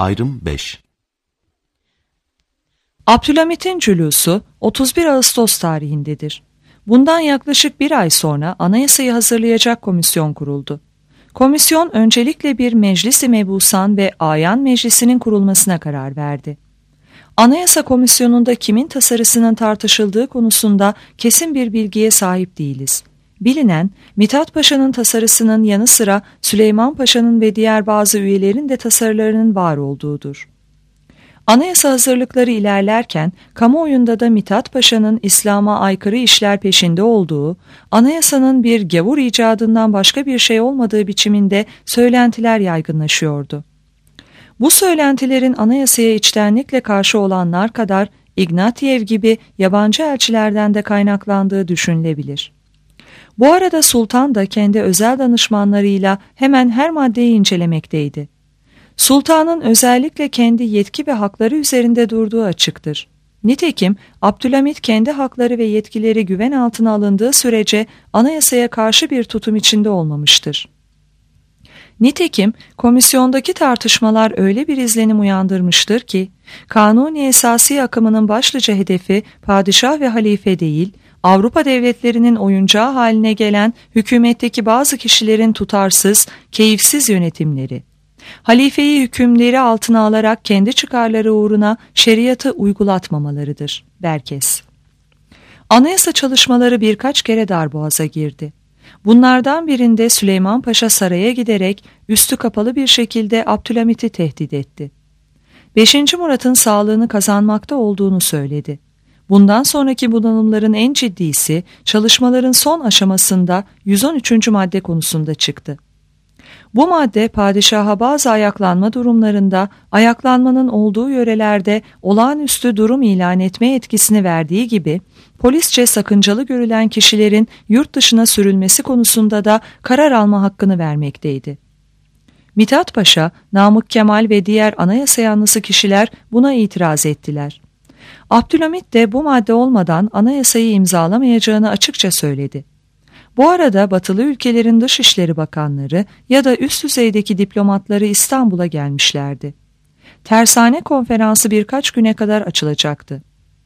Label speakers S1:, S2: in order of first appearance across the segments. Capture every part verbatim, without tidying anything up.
S1: Ayrım beş.
S2: Abdülhamit'in cülusu otuz bir Ağustos tarihindedir. Bundan yaklaşık bir ay sonra anayasayı hazırlayacak komisyon kuruldu. Komisyon öncelikle bir Meclis-i Mebusan ve Ayan Meclisi'nin kurulmasına karar verdi. Anayasa Komisyonu'nda kimin tasarısının tartışıldığı konusunda kesin bir bilgiye sahip değiliz. Bilinen, Mithat Paşa'nın tasarısının yanı sıra Süleyman Paşa'nın ve diğer bazı üyelerin de tasarılarının var olduğudur. Anayasa hazırlıkları ilerlerken kamuoyunda da Mithat Paşa'nın İslam'a aykırı işler peşinde olduğu, anayasanın bir gavur icadından başka bir şey olmadığı biçiminde söylentiler yaygınlaşıyordu. Bu söylentilerin anayasaya içtenlikle karşı olanlar kadar Ignatiev gibi yabancı elçilerden de kaynaklandığı düşünülebilir. Bu arada Sultan da kendi özel danışmanlarıyla hemen her maddeyi incelemekteydi. Sultanın özellikle kendi yetki ve hakları üzerinde durduğu açıktır. Nitekim Abdülhamit kendi hakları ve yetkileri güven altına alındığı sürece anayasaya karşı bir tutum içinde olmamıştır. Nitekim komisyondaki tartışmalar öyle bir izlenim uyandırmıştır ki, Kanuni Esasi akımının başlıca hedefi padişah ve halife değil, Avrupa devletlerinin oyuncağı haline gelen hükümetteki bazı kişilerin tutarsız, keyifsiz yönetimleri. Halifeyi hükümleri altına alarak kendi çıkarları uğruna şeriatı uygulatmamalarıdır. Berkes. Anayasa çalışmaları birkaç kere darboğaza girdi. Bunlardan birinde Süleyman Paşa saraya giderek üstü kapalı bir şekilde Abdülhamit'i tehdit etti. beşinci Murat'ın sağlığını kazanmakta olduğunu söyledi. Bundan sonraki bunalımların en ciddisi çalışmaların son aşamasında yüz on üçüncü madde konusunda çıktı. Bu madde padişaha bazı ayaklanma durumlarında ayaklanmanın olduğu yörelerde olağanüstü durum ilan etme yetkisini verdiği gibi polisçe sakıncalı görülen kişilerin yurt dışına sürülmesi konusunda da karar alma hakkını vermekteydi. Mithat Paşa, Namık Kemal ve diğer anayasa yanlısı kişiler buna itiraz ettiler. Abdülhamit de bu madde olmadan anayasayı imzalamayacağını açıkça söyledi. Bu arada batılı ülkelerin dışişleri bakanları ya da üst düzeydeki diplomatları İstanbul'a gelmişlerdi. Tersane konferansı birkaç güne kadar açılacaktı.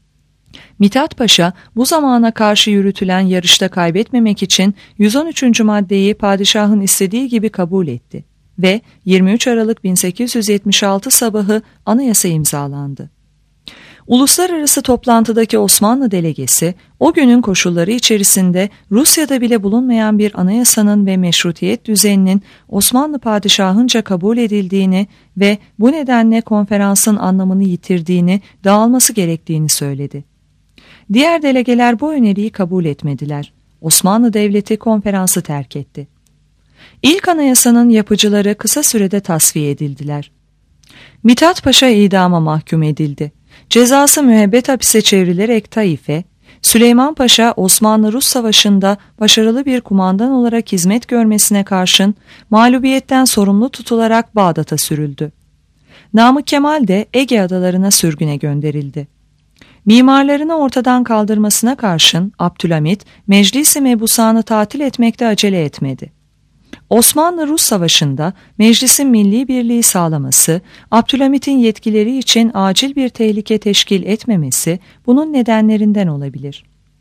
S2: Mithat Paşa bu zamana karşı yürütülen yarışta kaybetmemek için yüz on üçüncü maddeyi padişahın istediği gibi kabul etti ve yirmi üç Aralık bin sekiz yüz yetmiş altı sabahı anayasa imzalandı. Uluslararası toplantıdaki Osmanlı delegesi o günün koşulları içerisinde Rusya'da bile bulunmayan bir anayasanın ve meşrutiyet düzeninin Osmanlı padişahınca kabul edildiğini ve bu nedenle konferansın anlamını yitirdiğini, dağılması gerektiğini söyledi. Diğer delegeler bu öneriyi kabul etmediler. Osmanlı Devleti konferansı terk etti. İlk anayasanın yapıcıları kısa sürede tasfiye edildiler. Mithat Paşa idama mahkum edildi. Cezası müebbet hapise çevrilerek Taif'e, Süleyman Paşa Osmanlı-Rus Savaşı'nda başarılı bir kumandan olarak hizmet görmesine karşın mağlubiyetten sorumlu tutularak Bağdat'a sürüldü. Namık Kemal de Ege adalarına sürgüne gönderildi. Mimarlarını ortadan kaldırmasına karşın Abdülhamit, Meclis-i Mebusan'ı tatil etmekte acele etmedi. Osmanlı-Rus Savaşı'nda meclisin milli birliği sağlaması, Abdülhamit'in yetkileri için acil bir tehlike teşkil etmemesi bunun nedenlerinden olabilir.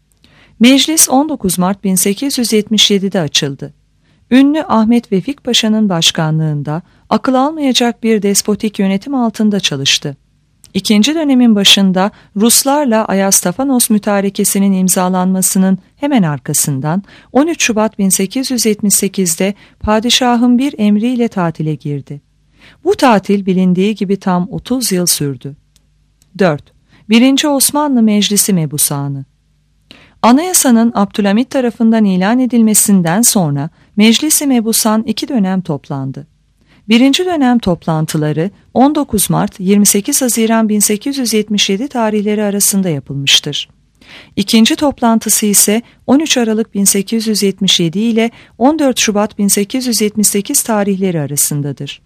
S2: Meclis on dokuz Mart bin sekiz yüz yetmiş yedi'de açıldı. Ünlü Ahmet Vefik Paşa'nın başkanlığında akıl almayacak bir despotik yönetim altında çalıştı. İkinci dönemin başında Ruslarla Ayastafanos mütarekesinin imzalanmasının hemen arkasından on üç Şubat bin sekiz yüz yetmiş sekiz'de padişahın bir emriyle tatile girdi. Bu tatil bilindiği gibi tam otuz yıl sürdü. dört. birinci Osmanlı Meclisi Mebusanı. Anayasanın Abdülhamit tarafından ilan edilmesinden sonra Meclis-i Mebusan iki dönem toplandı. Birinci dönem toplantıları on dokuz Mart yirmi sekiz Haziran bin sekiz yüz yetmiş yedi tarihleri arasında yapılmıştır. İkinci toplantısı ise on üç Aralık bin sekiz yüz yetmiş yedi ile on dört Şubat bin sekiz yüz yetmiş sekiz tarihleri arasındadır.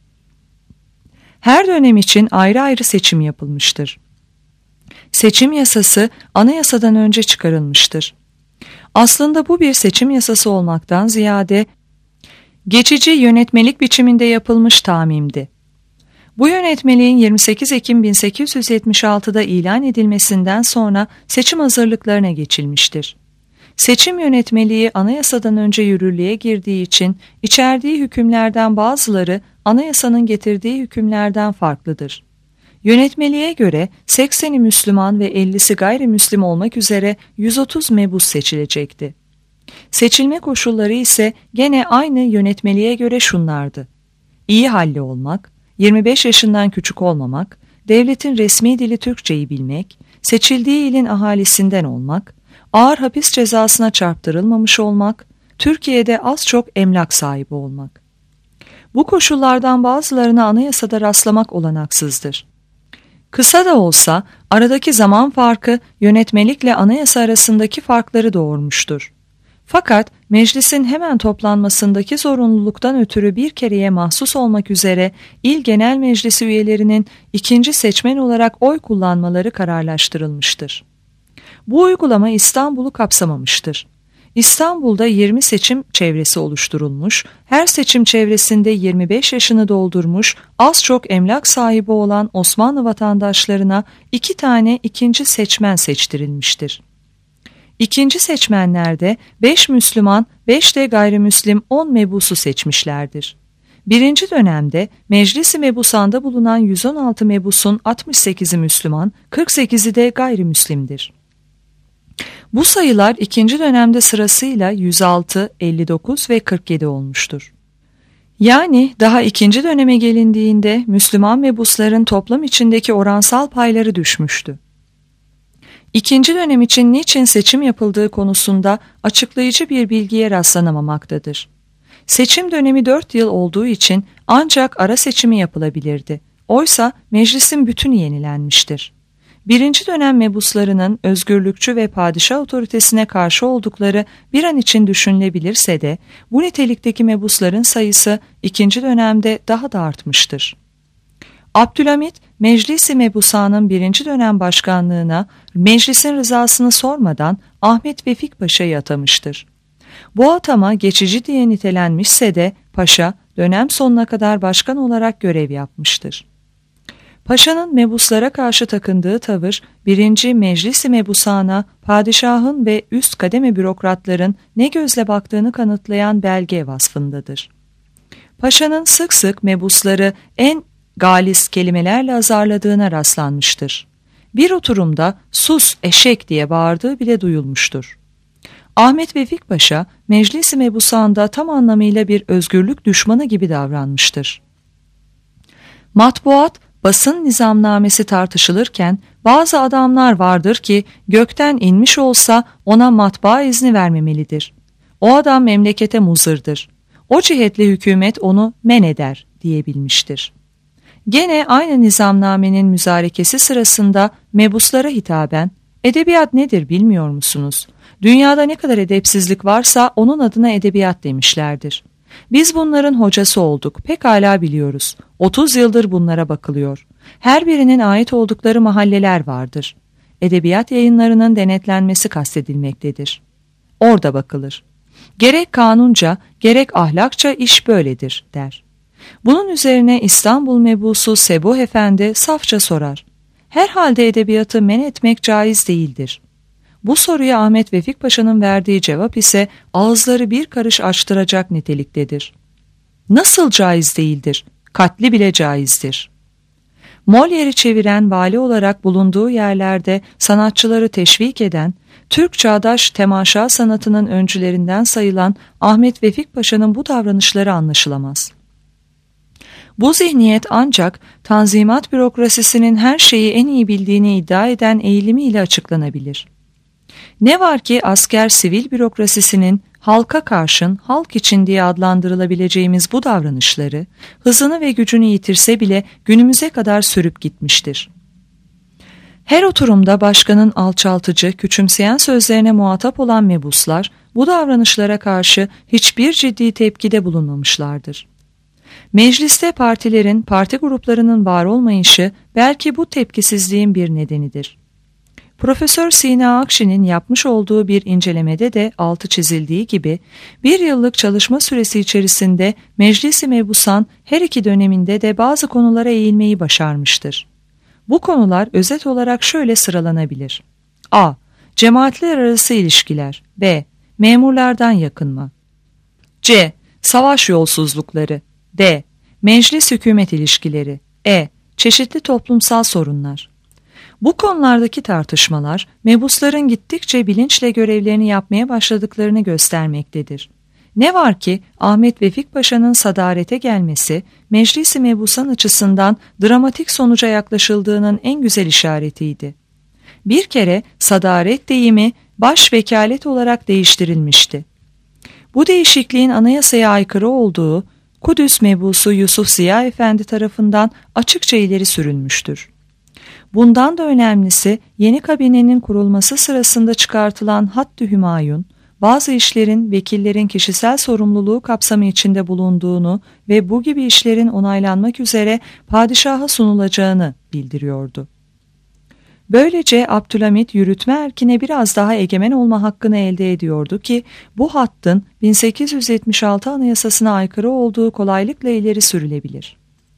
S2: Her dönem için ayrı ayrı seçim yapılmıştır. Seçim yasası anayasadan önce çıkarılmıştır. Aslında bu bir seçim yasası olmaktan ziyade geçici yönetmelik biçiminde yapılmış tamimdi. Bu yönetmeliğin yirmi sekiz Ekim bin sekiz yüz yetmiş altıda ilan edilmesinden sonra seçim hazırlıklarına geçilmiştir. Seçim yönetmeliği anayasadan önce yürürlüğe girdiği için içerdiği hükümlerden bazıları anayasanın getirdiği hükümlerden farklıdır. Yönetmeliğe göre sekseni Müslüman ve ellisi gayrimüslim olmak üzere yüz otuz mebus seçilecekti. Seçilme koşulları ise gene aynı yönetmeliğe göre şunlardı: İyi halli olmak, yirmi beş yaşından küçük olmamak, devletin resmi dili Türkçeyi bilmek, seçildiği ilin ahalisinden olmak, ağır hapis cezasına çarptırılmamış olmak, Türkiye'de az çok emlak sahibi olmak. Bu koşullardan bazılarına anayasada rastlamak olanaksızdır. Kısa da olsa aradaki zaman farkı yönetmelikle anayasa arasındaki farkları doğurmuştur. Fakat meclisin hemen toplanmasındaki zorunluluktan ötürü bir kereye mahsus olmak üzere İl Genel Meclisi üyelerinin ikinci seçmen olarak oy kullanmaları kararlaştırılmıştır. Bu uygulama İstanbul'u kapsamamıştır. İstanbul'da yirmi seçim çevresi oluşturulmuş, her seçim çevresinde yirmi beş yaşını doldurmuş, az çok emlak sahibi olan Osmanlı vatandaşlarına iki tane ikinci seçmen seçtirilmiştir. İkinci seçmenlerde beş Müslüman, beş de gayrimüslim on mebusu seçmişlerdir. Birinci dönemde Meclis-i Mebusan'da bulunan yüz on altı mebusun altmış sekizi Müslüman, kırk sekizi de gayrimüslimdir. Bu sayılar ikinci dönemde sırasıyla yüz altı, elli dokuz ve kırk yedi olmuştur. Yani daha ikinci döneme gelindiğinde Müslüman mebusların toplam içindeki oransal payları düşmüştü. İkinci dönem için niçin seçim yapıldığı konusunda açıklayıcı bir bilgiye rastlanamamaktadır. Seçim dönemi dört yıl olduğu için ancak ara seçimi yapılabilirdi. Oysa meclisin bütünü yenilenmiştir. Birinci dönem mebuslarının özgürlükçü ve padişah otoritesine karşı oldukları bir an için düşünülebilirse de bu nitelikteki mebusların sayısı ikinci dönemde daha da artmıştır. Abdülhamit, Meclis-i Mebusan'ın birinci dönem başkanlığına meclisin rızasını sormadan Ahmet Vefik Paşa'yı atamıştır. Bu atama geçici diye nitelenmişse de Paşa dönem sonuna kadar başkan olarak görev yapmıştır. Paşa'nın mebuslara karşı takındığı tavır, birinci Meclis-i Mebusan'a padişahın ve üst kademe bürokratların ne gözle baktığını kanıtlayan belge vasfındadır. Paşa'nın sık sık mebusları en galis kelimelerle azarladığına rastlanmıştır. Bir oturumda sus eşek diye bağırdığı bile duyulmuştur. Ahmet Vefik Paşa, Meclis-i Mebusan'da tam anlamıyla bir özgürlük düşmanı gibi davranmıştır. Matbuat, basın nizamnamesi tartışılırken bazı adamlar vardır ki gökten inmiş olsa ona matbaa izni vermemelidir. O adam memlekete muzırdır. O cihetle hükümet onu men eder diyebilmiştir. Gene aynı nizamnamenin müzarekesi sırasında mebuslara hitaben, edebiyat nedir bilmiyor musunuz? Dünyada ne kadar edepsizlik varsa onun adına edebiyat demişlerdir. Biz bunların hocası olduk, pekala biliyoruz. otuz yıldır bunlara bakılıyor. Her birinin ait oldukları mahalleler vardır. Edebiyat yayınlarının denetlenmesi kastedilmektedir. Orada bakılır. Gerek kanunca, gerek ahlakça iş böyledir, der. Bunun üzerine İstanbul mebusu Sebuh Efendi safça sorar. Herhalde edebiyatı men etmek caiz değildir. Bu soruya Ahmet Vefik Paşa'nın verdiği cevap ise ağızları bir karış açtıracak niteliktedir. Nasıl caiz değildir? Katli bile caizdir. Molière'i çeviren vali olarak bulunduğu yerlerde sanatçıları teşvik eden, Türk çağdaş temaşa sanatının öncülerinden sayılan Ahmet Vefik Paşa'nın bu davranışları anlaşılamaz. Bu zihniyet ancak Tanzimat bürokrasisinin her şeyi en iyi bildiğini iddia eden eğilimiyle açıklanabilir. Ne var ki asker sivil bürokrasisinin halka karşın halk için diye adlandırılabileceğimiz bu davranışları hızını ve gücünü yitirse bile günümüze kadar sürüp gitmiştir. Her oturumda başkanın alçaltıcı, küçümseyen sözlerine muhatap olan mebuslar bu davranışlara karşı hiçbir ciddi tepkide bulunmamışlardır. Mecliste partilerin, parti gruplarının var olmayışı belki bu tepkisizliğin bir nedenidir. Profesör Sina Akşi'nin yapmış olduğu bir incelemede de altı çizildiği gibi bir yıllık çalışma süresi içerisinde Meclis-i Mebusan her iki döneminde de bazı konulara eğilmeyi başarmıştır. Bu konular özet olarak şöyle sıralanabilir. A. Cemaatler arası ilişkiler. B. Memurlardan yakınma. C. Savaş yolsuzlukları. D. Meclis-hükümet ilişkileri. E. Çeşitli toplumsal sorunlar. Bu konulardaki tartışmalar, mebusların gittikçe bilinçle görevlerini yapmaya başladıklarını göstermektedir. Ne var ki Ahmet Vefik Paşa'nın sadarete gelmesi, Meclis-i Mebusan açısından dramatik sonuca yaklaşıldığının en güzel işaretiydi. Bir kere sadaret deyimi baş vekalet olarak değiştirilmişti. Bu değişikliğin anayasaya aykırı olduğu Kudüs mebusu Yusuf Ziya Efendi tarafından açıkça ileri sürülmüştür. Bundan da önemlisi yeni kabinenin kurulması sırasında çıkartılan Hadd-ı Hümayun, bazı işlerin vekillerin kişisel sorumluluğu kapsamı içinde bulunduğunu ve bu gibi işlerin onaylanmak üzere padişaha sunulacağını bildiriyordu. Böylece Abdülhamit yürütme erkine biraz daha egemen olma hakkını elde ediyordu ki bu hattın bin sekiz yüz yetmiş altı Anayasasına aykırı olduğu kolaylıkla ileri sürülebilir.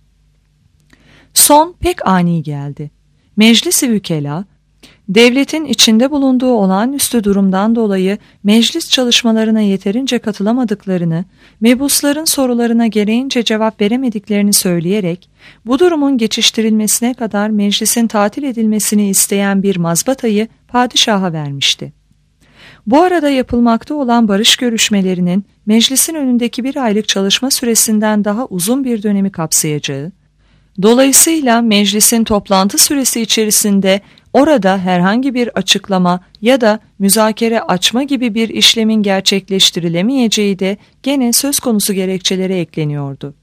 S2: Son pek ani geldi. Meclis-i Vükela, devletin içinde bulunduğu olağanüstü durumdan dolayı meclis çalışmalarına yeterince katılamadıklarını, mebusların sorularına gereğince cevap veremediklerini söyleyerek, bu durumun geçiştirilmesine kadar meclisin tatil edilmesini isteyen bir mazbatayı padişaha vermişti. Bu arada yapılmakta olan barış görüşmelerinin meclisin önündeki bir aylık çalışma süresinden daha uzun bir dönemi kapsayacağı, dolayısıyla meclisin toplantı süresi içerisinde orada herhangi bir açıklama ya da müzakere açma gibi bir işlemin gerçekleştirilemeyeceği de gene söz konusu gerekçelere ekleniyordu.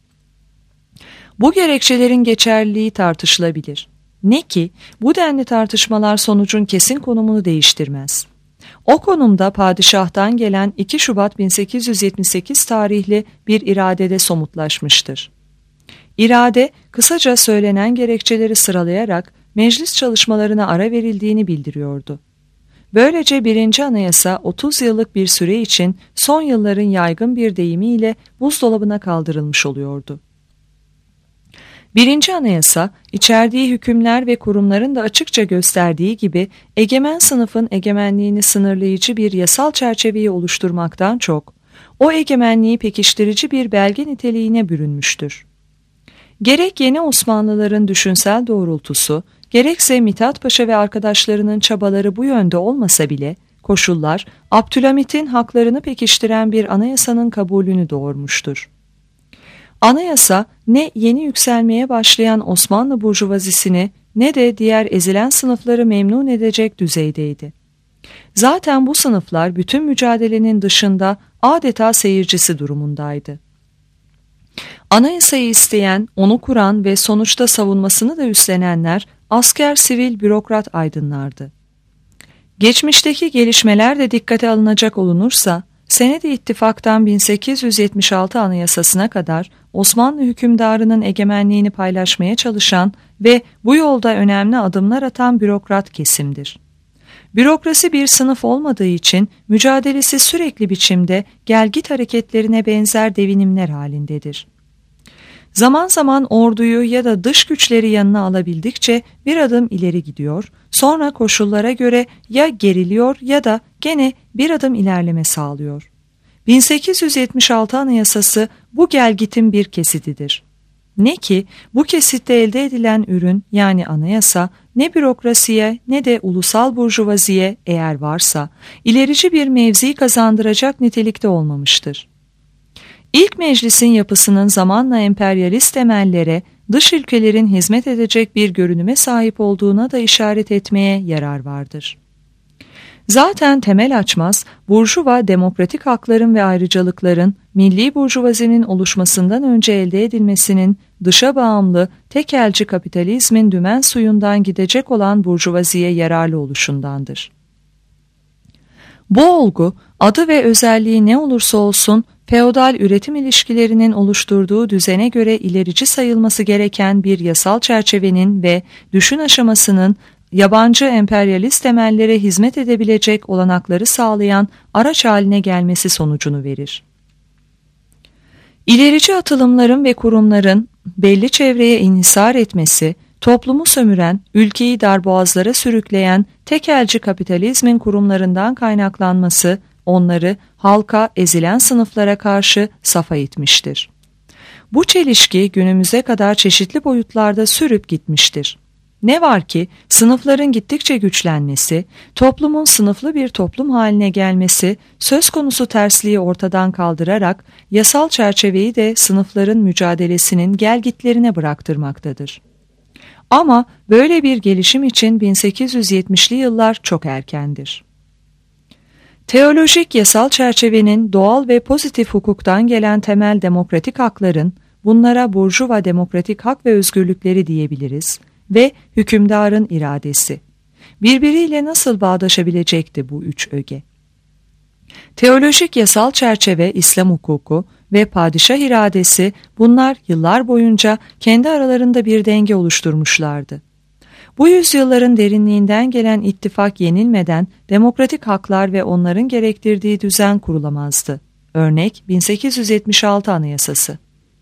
S2: Bu gerekçelerin geçerliliği tartışılabilir. Ne ki bu denli tartışmalar sonucun kesin konumunu değiştirmez. O konumda padişahtan gelen iki Şubat bin sekiz yüz yetmiş sekiz tarihli bir iradede somutlaşmıştır. İrade, kısaca söylenen gerekçeleri sıralayarak meclis çalışmalarına ara verildiğini bildiriyordu. Böylece birinci anayasa otuz yıllık bir süre için son yılların yaygın bir deyimiyle buzdolabına kaldırılmış oluyordu. Birinci anayasa, içerdiği hükümler ve kurumların da açıkça gösterdiği gibi egemen sınıfın egemenliğini sınırlayıcı bir yasal çerçeveyi oluşturmaktan çok, o egemenliği pekiştirici bir belge niteliğine bürünmüştür. Gerek yeni Osmanlıların düşünsel doğrultusu, gerekse Mithat Paşa ve arkadaşlarının çabaları bu yönde olmasa bile, koşullar Abdülhamit'in haklarını pekiştiren bir anayasanın kabulünü doğurmuştur. Anayasa ne yeni yükselmeye başlayan Osmanlı burjuvazisini ne de diğer ezilen sınıfları memnun edecek düzeydeydi. Zaten bu sınıflar bütün mücadelenin dışında adeta seyircisi durumundaydı. Anayasayı isteyen, onu kuran ve sonuçta savunmasını da üstlenenler asker, sivil, bürokrat aydınlardı. Geçmişteki gelişmeler de dikkate alınacak olunursa, Senedi İttifak'tan bin sekiz yüz yetmiş altı Anayasasına kadar Osmanlı hükümdarının egemenliğini paylaşmaya çalışan ve bu yolda önemli adımlar atan bürokrat kesimdir. Bürokrasi bir sınıf olmadığı için mücadelesi sürekli biçimde gelgit hareketlerine benzer devinimler halindedir. Zaman zaman orduyu ya da dış güçleri yanına alabildikçe bir adım ileri gidiyor, sonra koşullara göre ya geriliyor ya da gene bir adım ilerleme sağlıyor. bin sekiz yüz yetmiş altı Anayasası bu gelgitin bir kesitidir. Ne ki bu kesitte elde edilen ürün yani anayasa ne bürokrasiye ne de ulusal burjuvaziye eğer varsa ilerici bir mevzi kazandıracak nitelikte olmamıştır. İlk meclisin yapısının zamanla emperyalist temellere, dış ülkelerin hizmet edecek bir görünüme sahip olduğuna da işaret etmeye yarar vardır. Zaten temel açmaz, burjuva demokratik hakların ve ayrıcalıkların milli burjuvazinin oluşmasından önce elde edilmesinin dışa bağımlı, tekelci kapitalizmin dümen suyundan gidecek olan burjuvaziye yararlı oluşundandır. Bu olgu, adı ve özelliği ne olursa olsun, feodal üretim ilişkilerinin oluşturduğu düzene göre ilerici sayılması gereken bir yasal çerçevenin ve düşün aşamasının yabancı emperyalist temellere hizmet edebilecek olanakları sağlayan araç haline gelmesi sonucunu verir. İlerici atılımların ve kurumların belli çevreye inhisar etmesi, toplumu sömüren, ülkeyi darboğazlara sürükleyen tekelci kapitalizmin kurumlarından kaynaklanması, onları halka, ezilen sınıflara karşı safa itmiştir. Bu çelişki günümüze kadar çeşitli boyutlarda sürüp gitmiştir. Ne var ki sınıfların gittikçe güçlenmesi, toplumun sınıflı bir toplum haline gelmesi söz konusu tersliği ortadan kaldırarak yasal çerçeveyi de sınıfların mücadelesinin gelgitlerine bıraktırmaktadır. Ama böyle bir gelişim için bin sekiz yüz yetmişli yıllar çok erkendir. Teolojik yasal çerçevenin doğal ve pozitif hukuktan gelen temel demokratik hakların, bunlara burjuva demokratik hak ve özgürlükleri diyebiliriz, ve hükümdarın iradesi. Birbiriyle nasıl bağdaşabilecekti bu üç öge? Teolojik yasal çerçeve, İslam hukuku ve padişah iradesi, bunlar yıllar boyunca kendi aralarında bir denge oluşturmuşlardı. Bu yüzyılların derinliğinden gelen ittifak yenilmeden demokratik haklar ve onların gerektirdiği düzen kurulamazdı. Örnek bin sekiz yüz yetmiş altı Anayasası.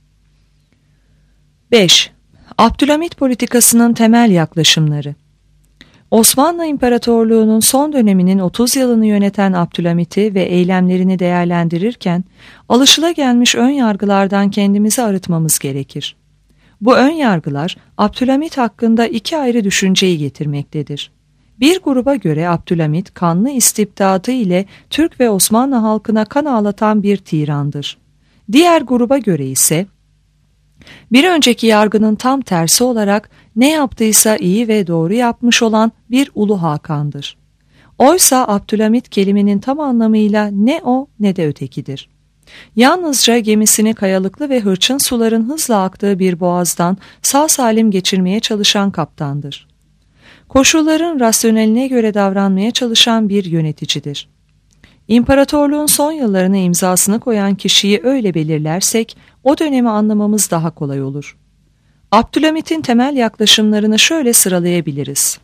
S2: beş. Abdülhamit politikasının temel yaklaşımları. Osmanlı İmparatorluğu'nun son döneminin otuz yılını yöneten Abdülhamit'i ve eylemlerini değerlendirirken alışılagelmiş ön yargılardan kendimizi arıtmamız gerekir. Bu ön yargılar Abdülhamit hakkında iki ayrı düşünceyi getirmektedir. Bir gruba göre Abdülhamit kanlı istibdadı ile Türk ve Osmanlı halkına kan ağlatan bir tirandır. Diğer gruba göre ise bir önceki yargının tam tersi olarak ne yaptıysa iyi ve doğru yapmış olan bir Ulu Hakan'dır. Oysa Abdülhamit kelimenin tam anlamıyla ne o ne de ötekidir. Yalnızca gemisini kayalıklı ve hırçın suların hızla aktığı bir boğazdan sağ salim geçirmeye çalışan kaptandır. Koşulların rasyoneline göre davranmaya çalışan bir yöneticidir. İmparatorluğun son yıllarına imzasını koyan kişiyi öyle belirlersek, o dönemi anlamamız daha kolay olur. Abdülhamit'in temel yaklaşımlarını şöyle sıralayabiliriz.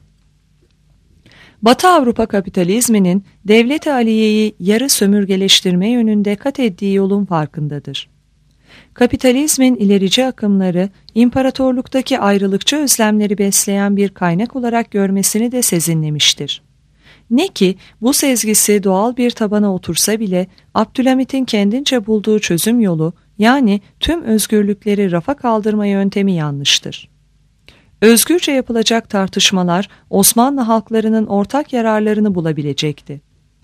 S2: Batı Avrupa kapitalizminin devlet-i aliyeyi yarı sömürgeleştirme yönünde kat ettiği yolun farkındadır. Kapitalizmin ilerici akımları, imparatorluktaki ayrılıkçı özlemleri besleyen bir kaynak olarak görmesini de sezinlemiştir. Ne ki bu sezgisi doğal bir tabana otursa bile Abdülhamit'in kendince bulduğu çözüm yolu, yani tüm özgürlükleri rafa kaldırma yöntemi yanlıştır. Özgürce yapılacak tartışmalar Osmanlı halklarının ortak yararlarını bulabilecekti.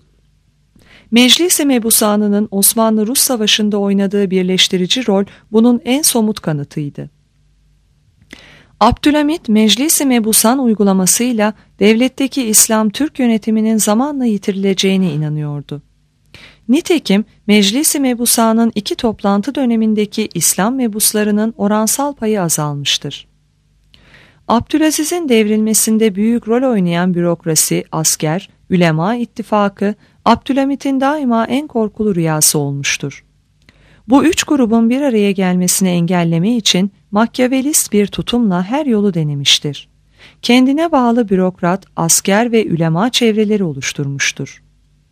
S2: Meclis-i Mebusanı'nın Osmanlı-Rus Savaşı'nda oynadığı birleştirici rol bunun en somut kanıtıydı. Abdülhamit, Meclis-i Mebusan uygulamasıyla devletteki İslam-Türk yönetiminin zamanla yitirileceğine inanıyordu. Nitekim Meclis-i Mebusan'ın iki toplantı dönemindeki İslam mebuslarının oransal payı azalmıştır. Abdülaziz'in devrilmesinde büyük rol oynayan bürokrasi, asker, ülema ittifakı, Abdülhamit'in daima en korkulu rüyası olmuştur. Bu üç grubun bir araya gelmesini engelleme için makyavelist bir tutumla her yolu denemiştir. Kendine bağlı bürokrat, asker ve ülema çevreleri oluşturmuştur.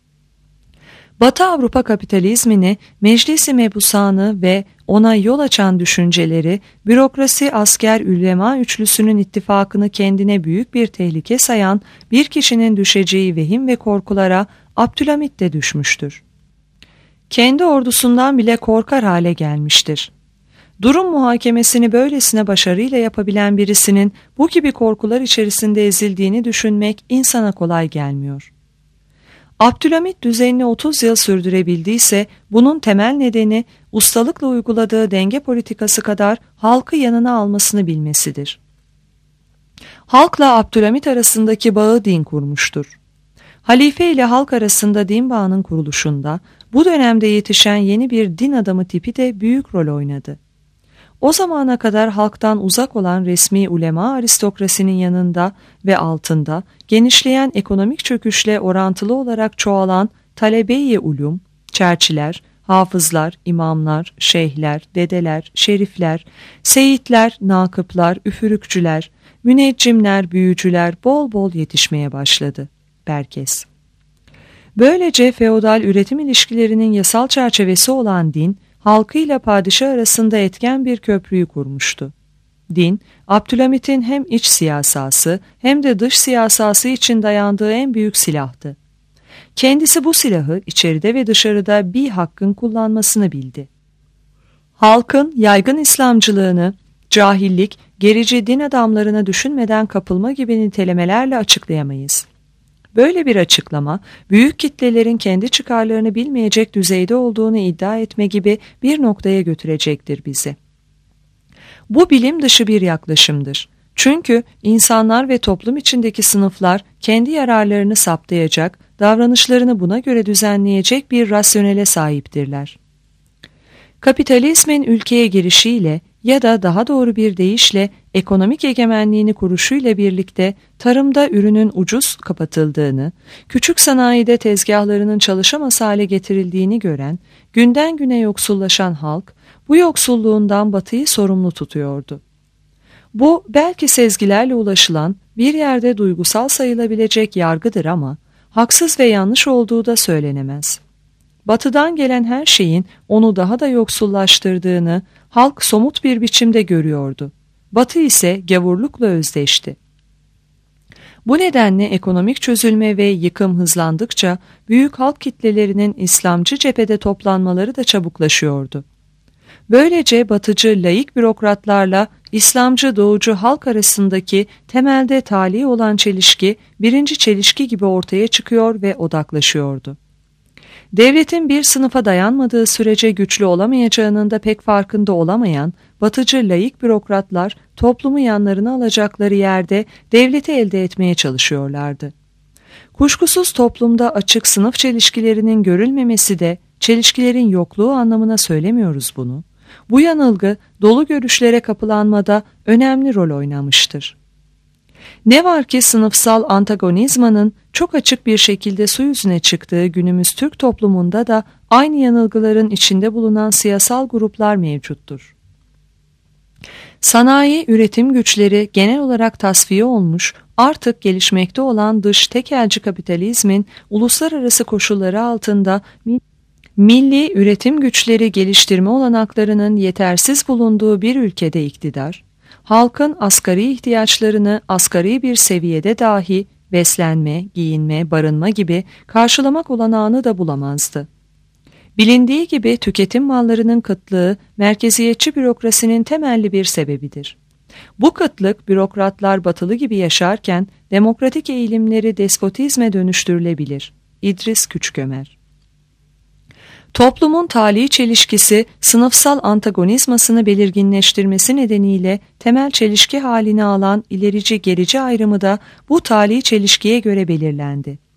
S2: Batı Avrupa kapitalizmini, Meclis-i Mebusanı ve ona yol açan düşünceleri, bürokrasi, asker, ülema üçlüsünün ittifakını kendine büyük bir tehlike sayan bir kişinin düşeceği vehim ve korkulara Abdülhamit de düşmüştür. Kendi ordusundan bile korkar hale gelmiştir. Durum muhakemesini böylesine başarıyla yapabilen birisinin bu gibi korkular içerisinde ezildiğini düşünmek insana kolay gelmiyor. Abdülhamit düzenini otuz yıl sürdürebildiyse bunun temel nedeni ustalıkla uyguladığı denge politikası kadar halkı yanına almasını bilmesidir. Halkla Abdülhamit arasındaki bağı din kurmuştur. Halife ile halk arasında din bağının kuruluşunda bu dönemde yetişen yeni bir din adamı tipi de büyük rol oynadı. O zamana kadar halktan uzak olan resmi ulema aristokrasinin yanında ve altında genişleyen ekonomik çöküşle orantılı olarak çoğalan talebe-i ulum, çerçiler, hafızlar, imamlar, şeyhler, dedeler, şerifler, seyitler, nakıplar, üfürükçüler müneccimler, büyücüler bol bol yetişmeye başladı. Berkes. Böylece feodal üretim ilişkilerinin yasal çerçevesi olan din, halkıyla padişah arasında etken bir köprüyü kurmuştu. Din, Abdülhamit'in hem iç siyasası hem de dış siyasası için dayandığı en büyük silahtı. Kendisi bu silahı içeride ve dışarıda bir hakkın kullanmasını bildi. Halkın yaygın İslamcılığını, cahillik, gerici din adamlarına düşünmeden kapılma gibi nitelemelerle açıklayamayız. Böyle bir açıklama, büyük kitlelerin kendi çıkarlarını bilmeyecek düzeyde olduğunu iddia etme gibi bir noktaya götürecektir bizi. Bu bilim dışı bir yaklaşımdır. Çünkü insanlar ve toplum içindeki sınıflar kendi yararlarını saptayacak, davranışlarını buna göre düzenleyecek bir rasyonele sahiptirler. Kapitalizmin ülkeye girişiyle ya da daha doğru bir deyişle ekonomik egemenliğini kuruşuyla birlikte tarımda ürünün ucuz kapatıldığını, küçük sanayide tezgahlarının çalışamaz hale getirildiğini gören, günden güne yoksullaşan halk, bu yoksulluğundan Batı'yı sorumlu tutuyordu. Bu belki sezgilerle ulaşılan bir yerde duygusal sayılabilecek yargıdır ama haksız ve yanlış olduğu da söylenemez. Batı'dan gelen her şeyin onu daha da yoksullaştırdığını halk somut bir biçimde görüyordu. Batı ise gavurlukla özdeşti. Bu nedenle ekonomik çözülme ve yıkım hızlandıkça büyük halk kitlelerinin İslamcı cephede toplanmaları da çabuklaşıyordu. Böylece batıcı laik bürokratlarla İslamcı doğucu halk arasındaki temelde tali olan çelişki birinci çelişki gibi ortaya çıkıyor ve odaklaşıyordu. Devletin bir sınıfa dayanmadığı sürece güçlü olamayacağının da pek farkında olamayan batıcı laik bürokratlar toplumu yanlarına alacakları yerde devleti elde etmeye çalışıyorlardı. Kuşkusuz toplumda açık sınıf çelişkilerinin görülmemesi de çelişkilerin yokluğu anlamına söylemiyoruz bunu. Bu yanılgı dolu görüşlere kapılanmada önemli rol oynamıştır. Ne var ki sınıfsal antagonizmanın çok açık bir şekilde su yüzüne çıktığı günümüz Türk toplumunda da aynı yanılgıların içinde bulunan siyasal gruplar mevcuttur. Sanayi üretim güçleri genel olarak tasfiye olmuş, artık gelişmekte olan dış tekelci kapitalizmin uluslararası koşulları altında milli üretim güçleri geliştirme olanaklarının yetersiz bulunduğu bir ülkede iktidar, halkın asgari ihtiyaçlarını asgari bir seviyede dahi beslenme, giyinme, barınma gibi karşılamak olanağını da bulamazdı. Bilindiği gibi tüketim mallarının kıtlığı merkeziyetçi bürokrasinin temelli bir sebebidir. Bu kıtlık bürokratlar batılı gibi yaşarken demokratik eğilimleri despotizme dönüştürülebilir. İdris Küçükömer. Toplumun tali çelişkisi sınıfsal antagonizmasını belirginleştirmesi nedeniyle temel çelişki halini alan ilerici gerici ayrımı da bu tali çelişkiye göre belirlendi.